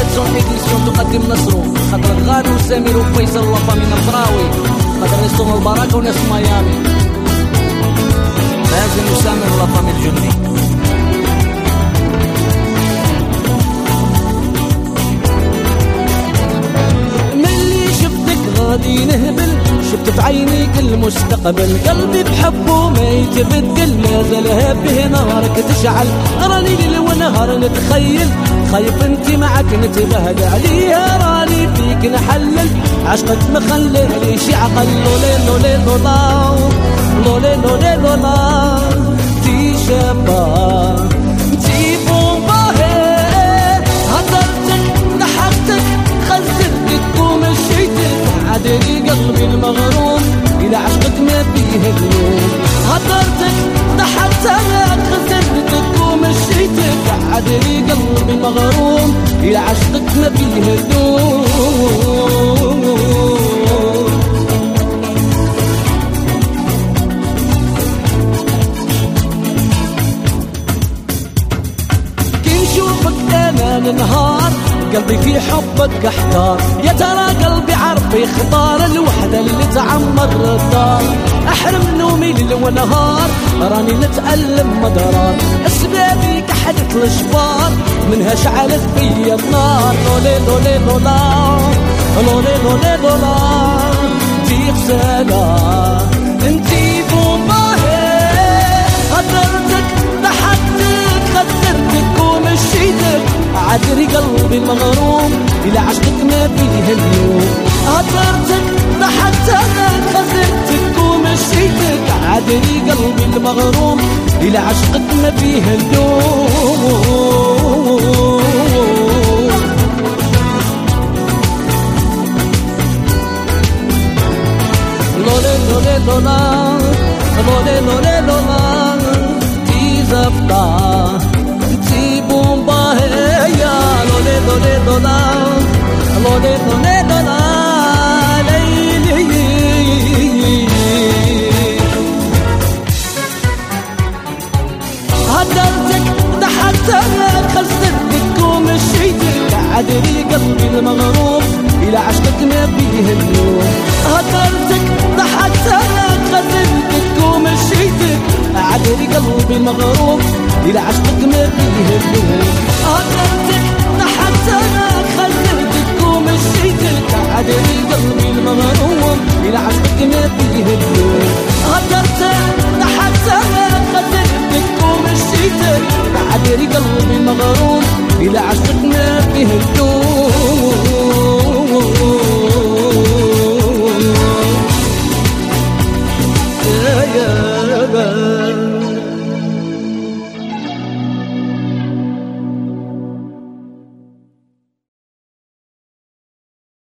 ميزون إديسيون تقدم نصرو خاطر غانو وسمير وفيصل وفا من الفراوي خاطر يصوم البركة وناس ميامي لازم وسامر وفا من الجندي. غادي نهبل شفت في عينيك المستقبل قلبي بحبه ما يتبدل ما زال هبه نارك تشعل راني ليل ونهار نتخيل خايف انت معك نتبهدل عليها راني فيك نحلل عشقك مخلل لي شي عقل لولي لولي لولا لولي لولي لولا تي شابا تي بومباهي هضرتك ضحكتك خزرتك ومشيتك عدلي قلبي المغروم إلى عشقك ما فيه اليوم هضرتك ضحكتك خسرتك ومشيتك عدلي قلبي المغروم إلى عشقك ما فيه اليوم. كي نشوفك أنا النهار قلبي في حبك احتار يا ترى قلبي عرف يختار الوحدة اللي تعمر الدار احرم نومي ليل ونهار راني نتألم مدرار اسبابي كحدت الاشبار منها شعلت فيا النار لولي لولي لولا لولي لولي لولا انتي غزالة انتي بومباهي هدرتك ضحكتك خسرتك ومشيتك عدري قلبي المغروم إلى عشقك ما فيه اليوم هضرتك ضحكتك خسرتك ومشيتك عدري قلبي المغروم إلى عشقك ما فيه اليوم. لولي لولي لولا لولي لولي لولا تي زفتا تي بومباهي لولي لولي لولا لولي لولي لولا ليلي هدرتك ضحكتك خسرتك ومشيتك عدري قلبي المغروم إلى عشقك ما فيه اليوم هدرتك ضحكتك خسرتك ومشيتك عدري قلبي المغروم إلى عشقك ما فيه اليوم هدرتك ضحكتك خسرتك ومشيتك عدري قلبي المغروم إلى عشقك ما فيه اليوم هدرتك ضحكتك خسرتك ومشيتك عدري قلبي المغروم إلى عشقك ما فيه اليوم.